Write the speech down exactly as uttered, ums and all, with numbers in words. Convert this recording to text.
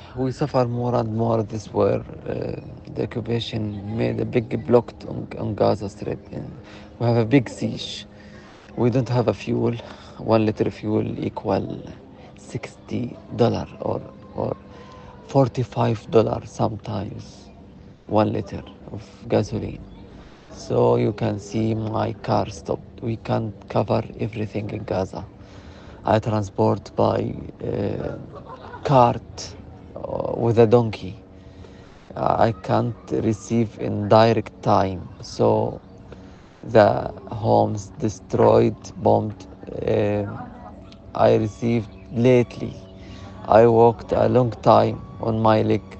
we suffer more and more. This war, uh, the occupation made a big block on, on Gaza Strip. And we have a big siege. We don't have a fuel. One liter fuel equal sixty dollar or or forty five dollar sometimes. One liter of gasoline. So you can see my car stopped. We can't cover everything in Gaza. I transport by uh, cart uh, with a donkey. Uh, I can't receive in direct time. So the homes destroyed, bombed. Uh, I received lately. I walked a long time on my leg